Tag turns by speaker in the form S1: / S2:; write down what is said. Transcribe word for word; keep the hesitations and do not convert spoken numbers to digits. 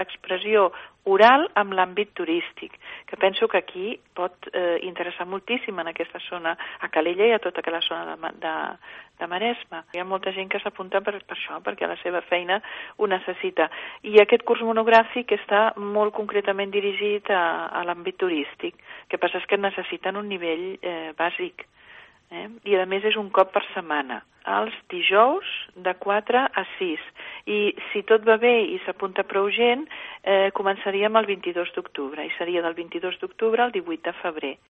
S1: l'expressió oral amb l'àmbit turístic, que penso que aquí pot eh, interessar moltíssim en aquesta zona, a Calella i a tota aquella zona de, de, de Maresme. Hi ha molta gent que s'apunta per, per això, perquè la seva feina ho necessita. I aquest curs monogràfic està molt concretament dirigit a, a l'àmbit turístic, que passa és que necessiten un nivell eh, bàsic. Eh? I a més és un cop per setmana, els dijous de quatre a sis, i si tot va bé i s'apunta prou gent, eh, començaríem el vint-i-dos d'octubre i seria del vint-i-dos d'octubre al divuit de febrer.